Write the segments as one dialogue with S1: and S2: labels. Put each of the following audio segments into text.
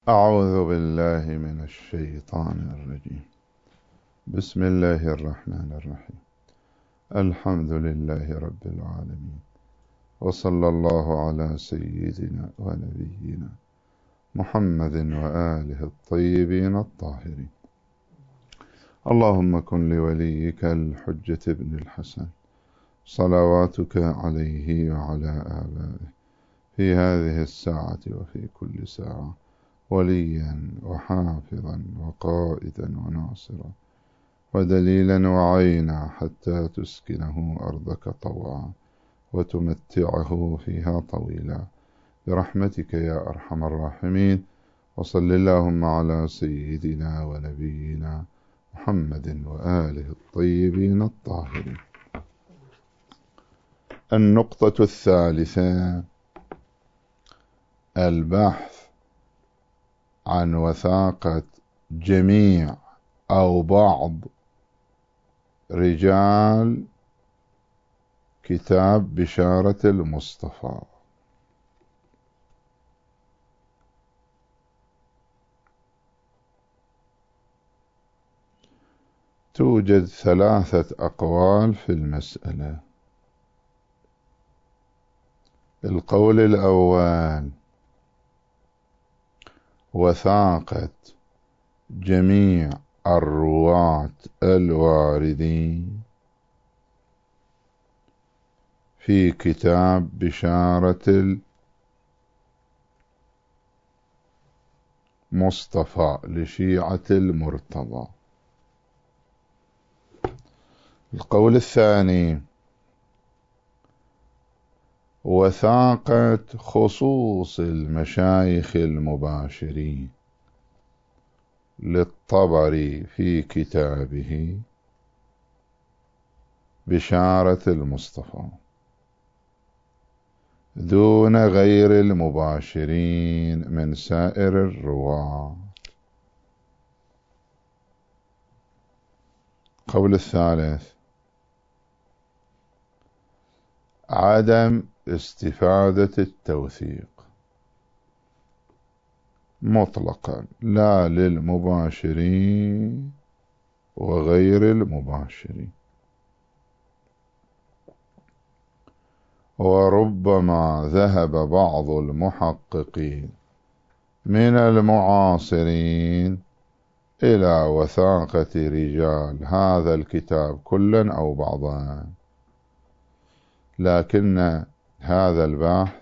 S1: أعوذ بالله من الشيطان الرجيم. بسم الله الرحمن الرحيم. الحمد لله رب العالمين، وصلى الله على سيدنا ونبينا محمد وآله الطيبين الطاهرين. اللهم كن لوليك الحجة ابن الحسن صلواتك عليه وعلى آبائه في هذه الساعة وفي كل ساعة وليا وحافظا وقائدا وناصرا ودليلا وعينا حتى تسكنه أرضك طوعا وتمتعه فيها طويلا برحمتك يا أرحم الراحمين. وصل اللهم على سيدنا ونبينا محمد وآله الطيبين الطاهرين. النقطة الثالثة: البحث عن وثاقة جميع أو بعض رجال كتاب بشارة المصطفى. توجد 3 أقوال في المسألة. القول الأول: وثاقة جميع الرواة الواردين في كتاب بشارة المصطفى لشيعة المرتضى. القول الثاني: وثاقة خصوص المشايخ المباشرين للطبري في كتابه بشارة المصطفى دون غير المباشرين من سائر الرواة. القول الثالث: عدم استفادة التوثيق مطلقا، لا للمباشرين وغير المباشرين. وربما ذهب بعض المحققين من المعاصرين إلى وثاقة رجال هذا الكتاب كلا أو بعضا، لكن هذا البحث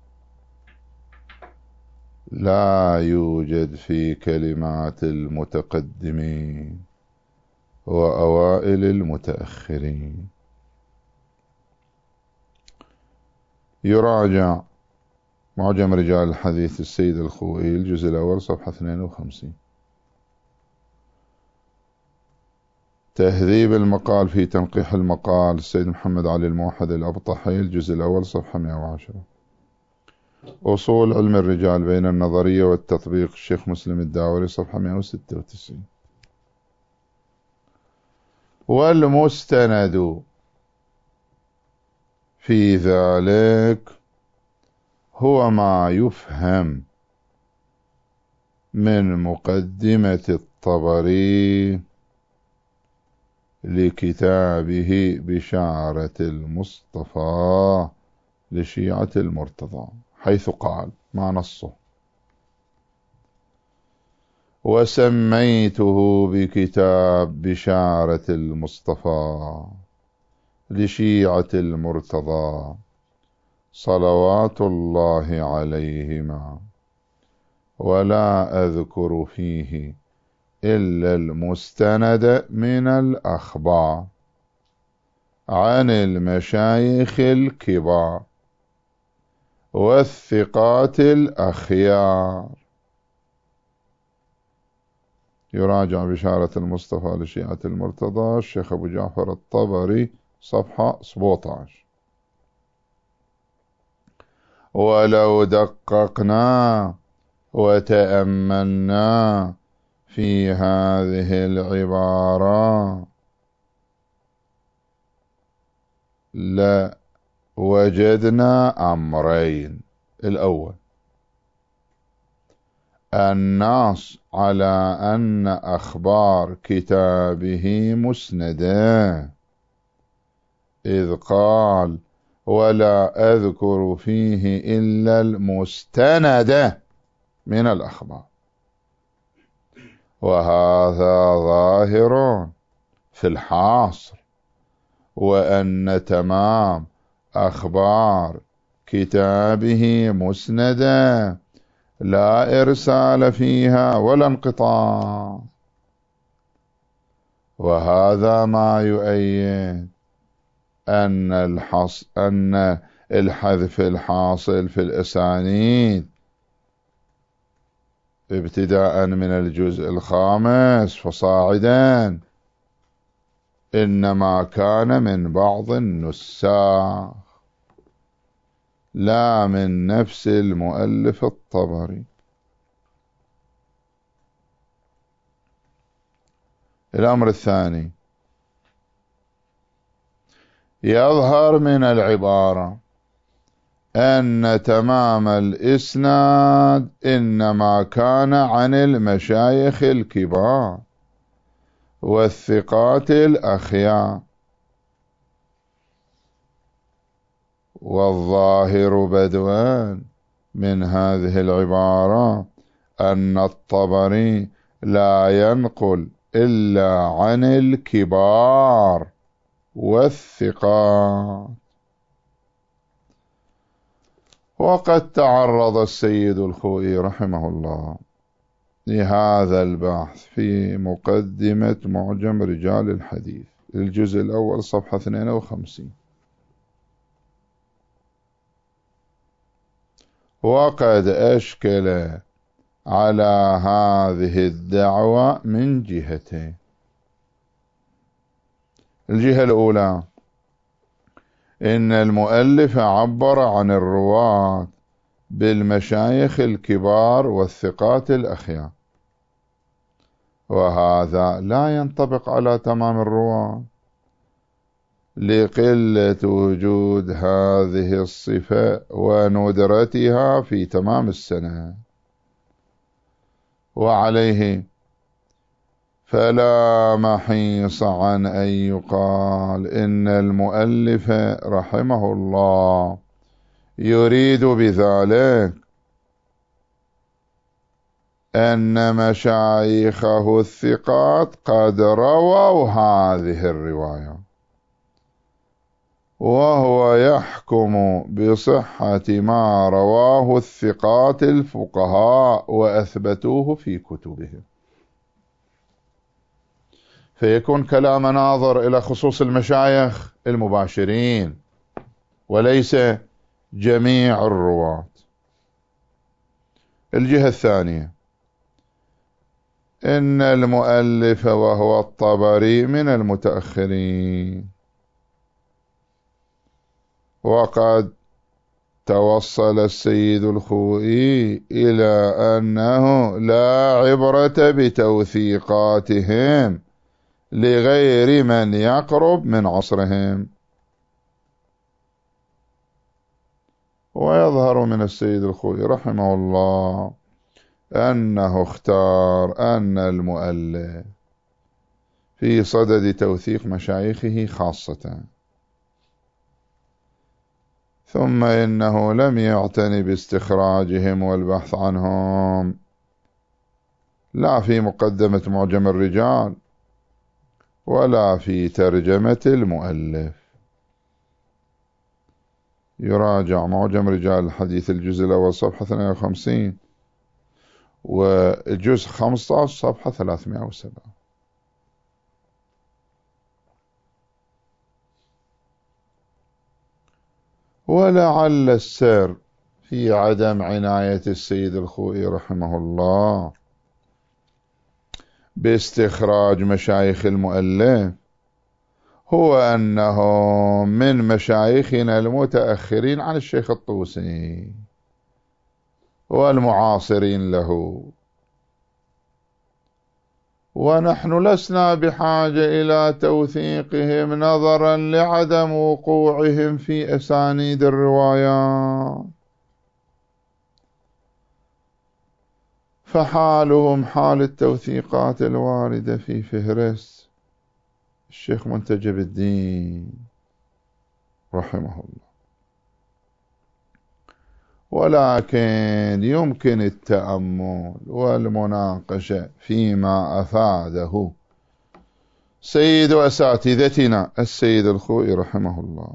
S1: لا يوجد في كلمات المتقدمين وأوائل المتأخرين. يراجع معجم رجال الحديث السيد الخوئي الجزء الأول صفحة 52. تهذيب المقال في تنقيح المقال السيد محمد علي الموحد الأبطحي الجزء الأول صفحة 110. أصول علم الرجال بين النظرية والتطبيق الشيخ مسلم الداوري صفحة 196. والمستند في ذلك هو ما يفهم من مقدمة الطبري لكتابه بشارة المصطفى لشيعة المرتضى، حيث قال ما نصه: وسميته بكتاب بشارة المصطفى لشيعة المرتضى صلوات الله عليهما، ولا أذكر فيه إلا المستند من الأخبار عن المشايخ الكبار والثقات الأخيار. يراجع بشارة المصطفى لشيعة المرتضى الشيخ أبو جعفر الطبري صفحة 17. ولو دققنا وتأملنا في هذه العبارة لوجدنا أمرين: الأول النص على أن أخبار كتابه مسندة، إذ قال ولا أذكر فيه إلا المستند من الأخبار، وهذا ظاهر في الحاصر، وأن تمام أخبار كتابه مسندة لا إرسال فيها ولا انقطاع، وهذا ما يؤيد أن الحذف الحاصل في الأسانيد ابتداء من الجزء الخامس فصاعدا إنما كان من بعض النساخ لا من نفس المؤلف الطبري. الأمر الثاني، يظهر من العبارة أن تمام الإسناد إنما كان عن المشايخ الكبار والثقات الأخيار، والظاهر بدوا من هذه العبارة أن الطبري لا ينقل إلا عن الكبار والثقات. وقد تعرض السيد الخوئي رحمه الله لهذا البحث في مقدمة معجم رجال الحديث الجزء الأول صفحة 52، وقد أشكل على هذه الدعوة من جهتين. الجهة الأولى، إن المؤلف عبر عن الرواة بالمشايخ الكبار والثقات الأخيار، وهذا لا ينطبق على تمام الرواة لقلة وجود هذه الصفة وندرتها في تمام السنة، وعليه فلا محيص عن أن يقال إن المؤلف رحمه الله يريد بذلك أن مشايخه الثقات قد رووا هذه الرواية، وهو يحكم بصحة ما رواه الثقات الفقهاء وأثبتوه في كتبهم، فيكون كلام ناظر إلى خصوص المشايخ المباشرين وليس جميع الرواة. الجهة الثانية، إن المؤلف وهو الطبري من المتأخرين، وقد توصل السيد الخوئي إلى أنه لا عبرة بتوثيقاتهم لغير من يقرب من عصرهم. ويظهر من السيد الخوئي رحمه الله أنه اختار أن المؤلف في صدد توثيق مشايخه خاصة، ثم إنه لم يعتني باستخراجهم والبحث عنهم لا في مقدمة معجم الرجال ولا في ترجمة المؤلف. يراجع معجم رجال الحديث الجزء الأول صفحة 52، والجزء 15 صفحة 307. ولعل السر في عدم عناية السيد الخوئي رحمه الله باستخراج مشايخ المؤلف هو أنه من مشايخنا المتأخرين عن الشيخ الطوسي والمعاصرين له، ونحن لسنا بحاجة إلى توثيقهم نظرا لعدم وقوعهم في أسانيد الروايات، فحالهم حال التوثيقات الواردة في فهرس الشيخ منتجب الدين رحمه الله. ولكن يمكن التأمل والمناقشة فيما أفاده سيد أساتذتنا السيد الخوئي رحمه الله،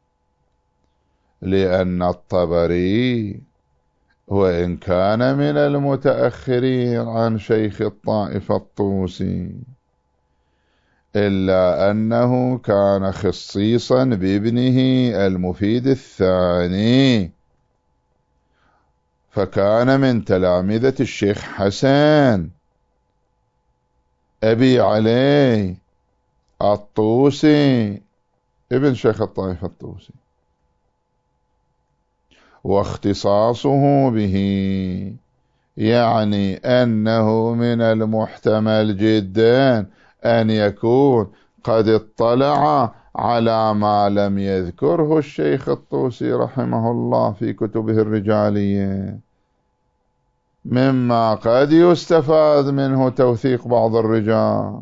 S1: لأن الطبري وإن كان من المتأخرين عن شيخ الطائفة الطوسي إلا أنه كان خصيصا بابنه المفيد الثاني، فكان من تلامذة الشيخ حسن أبي علي الطوسي ابن شيخ الطائفة الطوسي، واختصاصه به يعني أنه من المحتمل جدا أن يكون قد اطلع على ما لم يذكره الشيخ الطوسي رحمه الله في كتبه الرجالية، مما قد يستفاد منه توثيق بعض الرجال،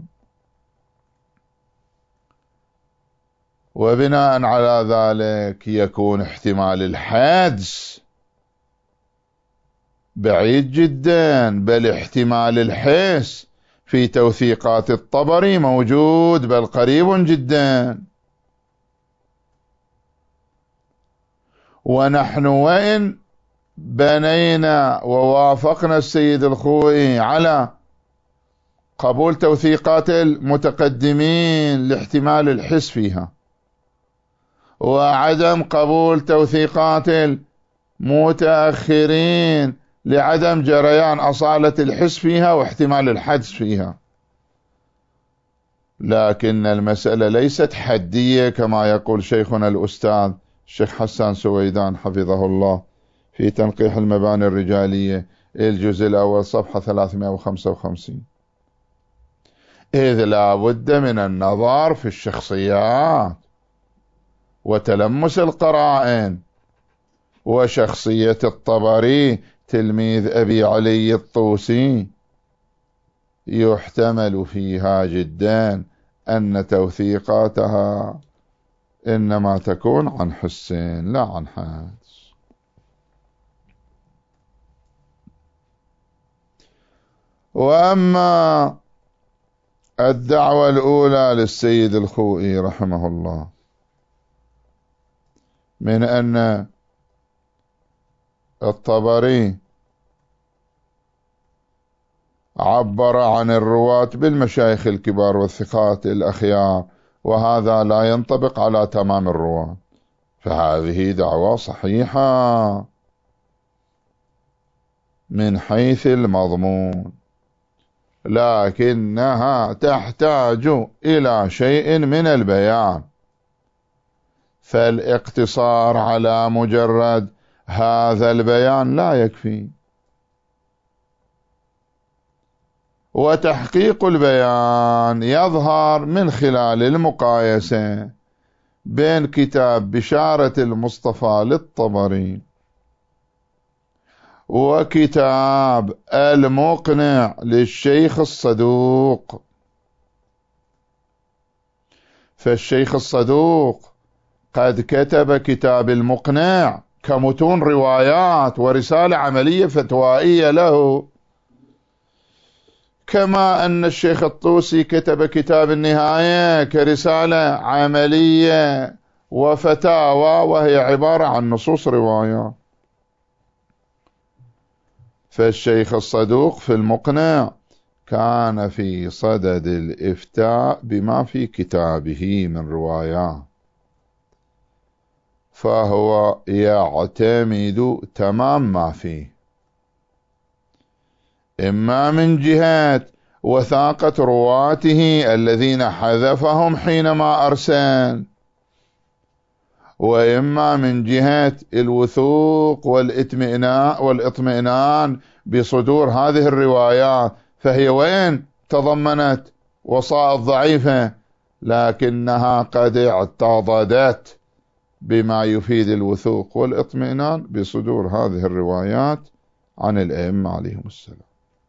S1: وبناء على ذلك يكون احتمال الحدس بعيد جدا، بل احتمال الحس في توثيقات الطبري موجود بل قريب جدا. ونحن وإن بنينا ووافقنا السيد الخوئي على قبول توثيقات المتقدمين لاحتمال الحس فيها، وعدم قبول توثيقات المتأخرين لعدم جريان أصالة الحس فيها واحتمال الحدس فيها، لكن المسألة ليست حدية كما يقول شيخنا الأستاذ الشيخ حسان سويدان حفظه الله في تنقيح المباني الرجالية الجزء الأول صفحة 355، إذ لا بد من النظر في الشخصيات وتلمس القرائن. وشخصية الطبري تلميذ أبي علي الطوسي يحتمل فيها جدا أن توثيقاتها إنما تكون عن حسين لا عن حدس. وأما الدعوة الأولى للسيد الخوئي رحمه الله من أن الطبري عبر عن الرواة بالمشايخ الكبار والثقات الأخيار، وهذا لا ينطبق على تمام الرواة، فهذه دعوة صحيحة من حيث المضمون، لكنها تحتاج إلى شيء من البيان، فالاقتصار على مجرد هذا البيان لا يكفي، وتحقيق البيان يظهر من خلال المقايسة بين كتاب بشارة المصطفى للطبري وكتاب المقنع للشيخ الصدوق. فالشيخ الصدوق قد كتب كتاب المقنع كمتون روايات ورسالة عملية فتوائية له، كما أن الشيخ الطوسي كتب كتاب النهاية كرسالة عملية وفتاوى وهي عبارة عن نصوص روايات. فالشيخ الصدوق في المقنع كان في صدد الإفتاء بما في كتابه من روايات، فهو يعتمد تمام ما فيه، إما من جهة وثاقة رواته الذين حذفهم حينما أرسل، وإما من جهة الوثوق والإطمئنان بصدور هذه الروايات، فهي وين تضمنت وسائط ضعيفة لكنها قد اعتضدت بما يفيد الوثوق والإطمئنان بصدور هذه الروايات عن الأئمة عليهم السلام.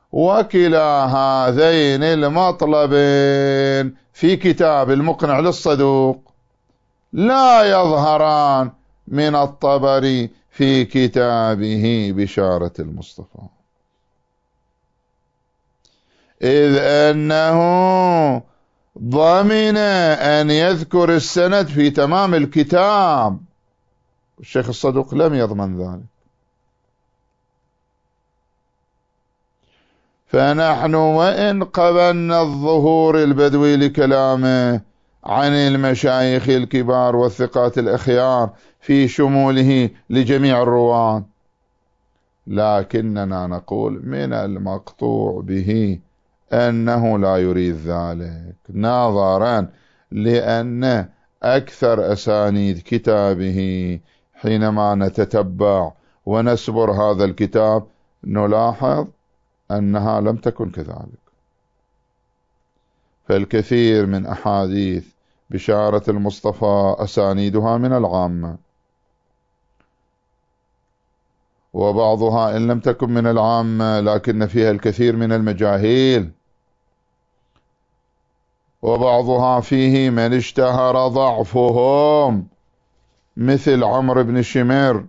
S1: وكلا هذين المطلبين في كتاب المقنع للصدوق لا يظهران من الطبري في كتابه بشارة المصطفى، إذ أنه ضمن أن يذكر السند في تمام الكتاب، الشيخ الصدوق لم يضمن ذلك. فنحن وإن قبلنا الظهور البدوي لكلامه عن المشايخ الكبار والثقات الأخيار في شموله لجميع الرواة، لكننا نقول من المقطوع به أنه لا يريد ذلك، نظرا لأن أكثر أسانيد كتابه حينما نتتبع ونسبر هذا الكتاب نلاحظ أنها لم تكن كذلك. فالكثير من أحاديث بشارة المصطفى أسانيدها من العامة، وبعضها إن لم تكن من العامة لكن فيها الكثير من المجاهيل، وبعضها فيه من اشتهر ضعفهم مثل عمرو بن شمير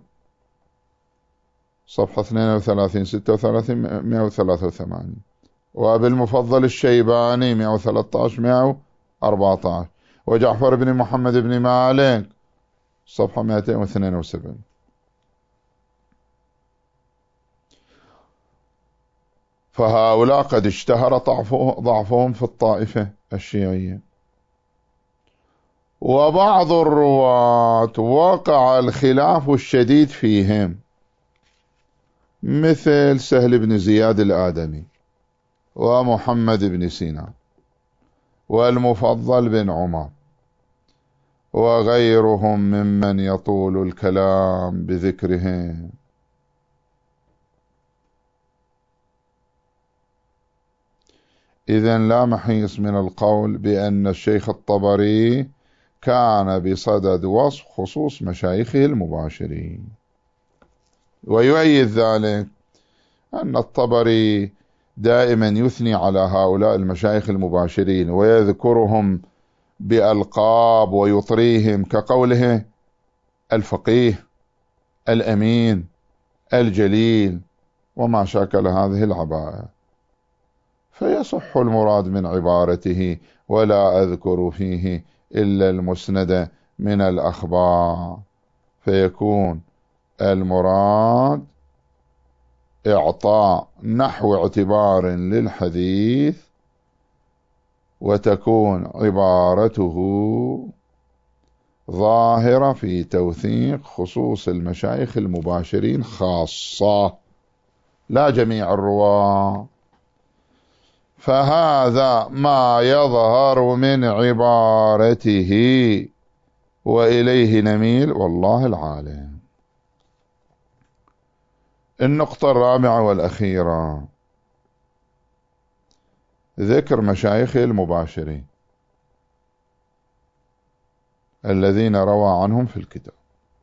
S1: صفحة 32 36 183، وأبي المفضل الشيباني 113 114، وجعفر بن محمد بن مالك صفحة 272. فهؤلاء قد اشتهر ضعفهم في الطائفة الشيعية. وبعض الرواة وقع الخلاف الشديد فيهم مثل سهل بن زياد الآدمي ومحمد بن سينان والمفضل بن عمر وغيرهم ممن يطول الكلام بذكرهم. إذن لا محيص من القول بأن الشيخ الطبري كان بصدد وصف خصوص مشايخه المباشرين. ويؤيد ذلك أن الطبري دائما يثني على هؤلاء المشايخ المباشرين ويذكرهم بألقاب ويطريهم، كقوله الفقيه، الأمين، الجليل، وما شاكل هذه العبارة. فيصح المراد من عبارته ولا أذكر فيه إلا المسند من الأخبار، فيكون المراد إعطاء نحو اعتبار للحديث، وتكون عبارته ظاهرة في توثيق خصوص المشايخ المباشرين خاصة لا جميع الرواة. فهذا ما يظهر من عبارته وإليه نميل والله العالم. النقطة الرابعة والأخيرة ذكر مشايخه المباشرين الذين روى عنهم في الكتاب.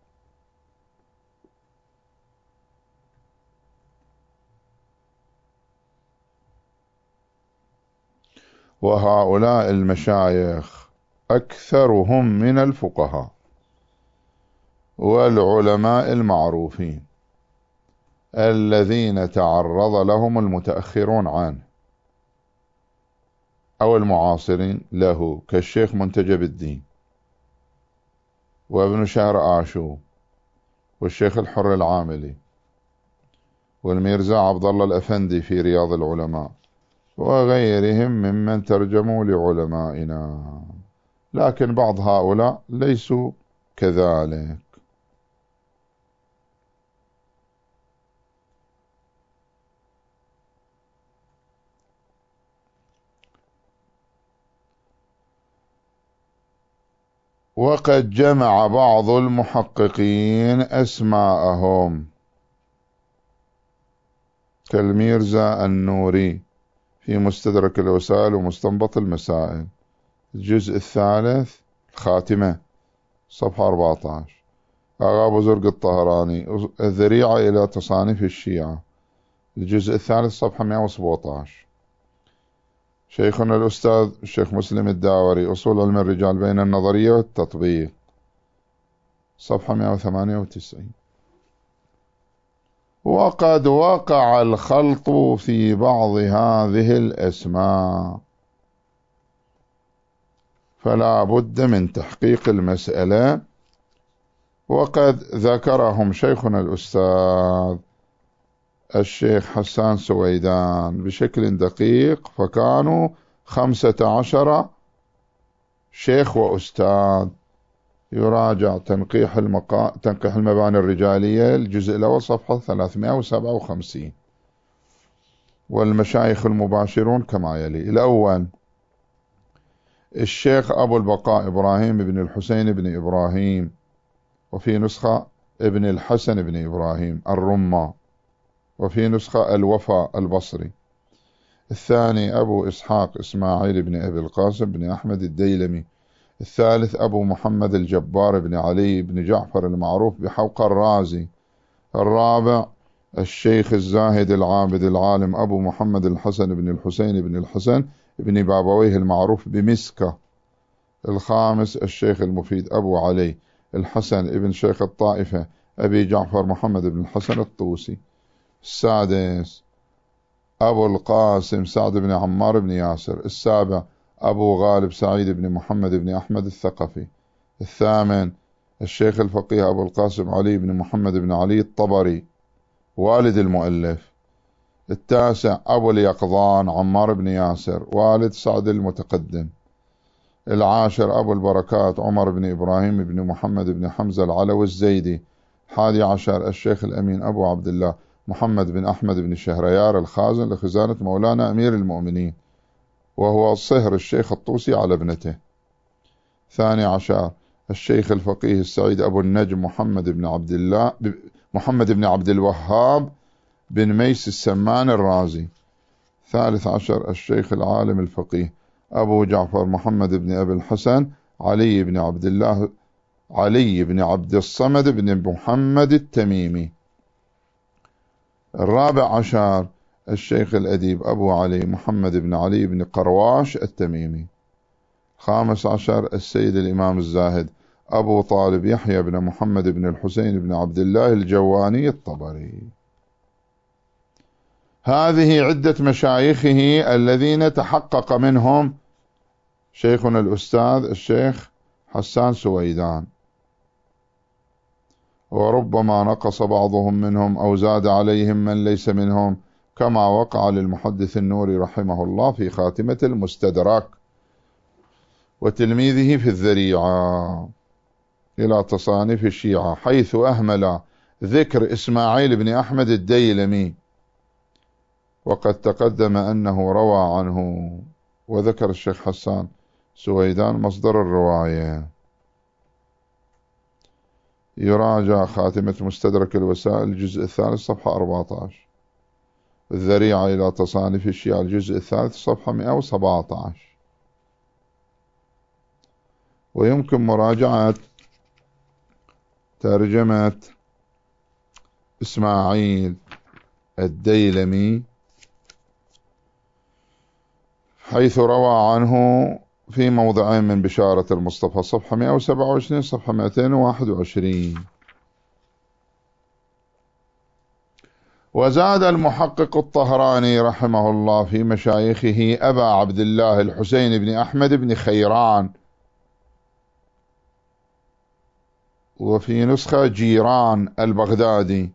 S1: وهؤلاء المشايخ أكثرهم من الفقهاء والعلماء المعروفين الذين تعرض لهم المتأخرون عنه أو المعاصرين له، كالشيخ منتجب الدين وابن شهر آشو والشيخ الحر العاملي والميرزا عبد الله الأفندي في رياض العلماء وغيرهم ممن ترجموا لعلمائنا. لكن بعض هؤلاء ليسوا كذلك. وقد جمع بعض المحققين أسماءهم كالميرزا النوري في مستدرك الوسائل ومستنبط المسائل الجزء الثالث الخاتمة صفحة 14، آغا بزرق الطهراني الذريعة إلى تصانيف الشيعة الجزء الثالث صفحة 117. شيخنا الأستاذ الشيخ مسلم الداوري أصول علم الرجال بين النظرية والتطبيق، صفحة 198. وقد وقع الخلط في بعض هذه الأسماء، فلا بد من تحقيق المسألة، وقد ذكرهم شيخنا الأستاذ الشيخ حسان سويدان بشكل دقيق، فكانوا 15 شيخ وأستاذ. يراجع تنقيح المباني الرجالية الجزء الأول صفحة 357. والمشايخ المباشرون كما يلي: الأول الشيخ أبو البقاء إبراهيم بن الحسين بن إبراهيم، وفي نسخة ابن الحسن بن إبراهيم الرمة، وفي نسخة الوفا البصري. الثاني أبو إسحاق إسماعيل بن أبي القاسم بن أحمد الديلمي. الثالث أبو محمد الجبار بن علي بن جعفر المعروف بحوق الرازي. الرابع الشيخ الزاهد العابد العالم أبو محمد الحسن بن الحسين بن الحسن بن بابويه المعروف بمسكة. الخامس الشيخ المفيد أبو علي الحسن ابن شيخ الطائفة أبي جعفر محمد بن الحسن الطوسي. السادس أبو القاسم سعد بن عمار بن ياسر. السابع أبو غالب سعيد بن محمد بن أحمد الثقفي. الثامن الشيخ الفقيه أبو القاسم علي بن محمد بن علي الطبري والد المؤلف. التاسع أبو اليقظان عمار بن ياسر والد سعد المتقدم. العاشر أبو البركات عمر بن إبراهيم بن محمد بن حمزة العلوي الزيدي. 11 الشيخ الأمين أبو عبد الله محمد بن أحمد بن شهريار الخازن لخزانة مولانا أمير المؤمنين، وهو صهر الشيخ الطوسي على ابنته. 12 الشيخ الفقيه السعيد أبو النجم محمد بن عبد الوهاب بن ميس السمان الرازي. 13 الشيخ العالم الفقيه أبو جعفر محمد بن أبي الحسن علي بن عبد الصمد بن محمد التميمي. 14 الشيخ الأديب أبو علي محمد بن علي بن قرواش التميمي. 15 السيد الإمام الزاهد أبو طالب يحيى بن محمد بن الحسين بن عبد الله الجواني الطبري. هذه عدة مشايخه الذين تحقق منهم شيخنا الأستاذ الشيخ حسان سويدان، وربما نقص بعضهم منهم أو زاد عليهم من ليس منهم، كما وقع للمحدث النوري رحمه الله في خاتمة المستدرك وتلميذه في الذريعة إلى تصانيف الشيعة، حيث أهمل ذكر إسماعيل بن أحمد الديلمي، وقد تقدم أنه روى عنه، وذكر الشيخ حسان سويدان مصدر الرواية. يراجع خاتمة مستدرك الوسائل الجزء الثالث صفحة 14، الذريعة إلى تصانيف الشيعة الجزء الثالث صفحة 117. ويمكن مراجعة ترجمة إسماعيل الديلمي حيث روى عنه في موضعين من بشارة المصطفى صفحة 127 صفحة 221. وزاد المحقق الطهراني رحمه الله في مشايخه أبا عبد الله الحسين بن أحمد بن خيران، وفي نسخة جيران البغدادي.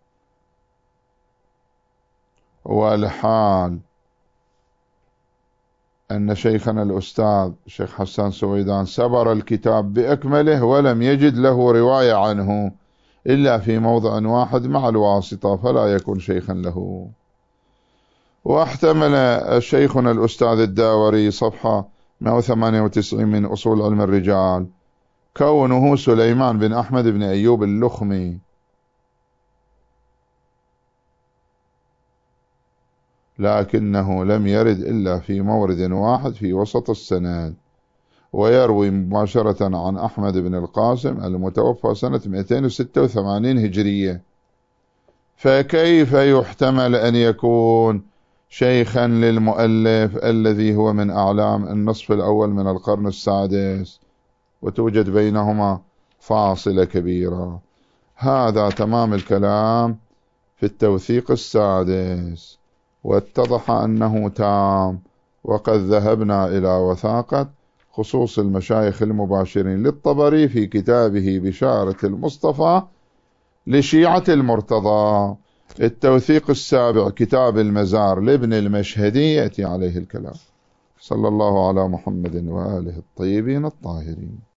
S1: والحال أن شيخنا الأستاذ الشيخ حسان سويدان سبر الكتاب بأكمله ولم يجد له رواية عنه إلا في موضع واحد مع الواسطة، فلا يكون شيخا له. واحتمل شيخنا الأستاذ الداوري صفحة 198 من أصول علم الرجال كونه سليمان بن أحمد بن أيوب اللخمي، لكنه لم يرد إلا في مورد واحد في وسط السند، ويروي مباشرة عن أحمد بن القاسم المتوفى سنة 286 هجرية فكيف يحتمل أن يكون شيخا للمؤلف الذي هو من أعلام النصف الأول من القرن السادس وتوجد بينهما فاصلة كبيرة؟ هذا تمام الكلام في التوثيق السادس، واتضح أنه تام، وقد ذهبنا إلى وثاقة خصوص المشايخ المباشرين للطبري في كتابه بشارة المصطفى لشيعة المرتضى. التوثيق السابع كتاب المزار لابن المشهدي يأتي عليه الكلام. صلى الله على محمد وآله الطيبين الطاهرين.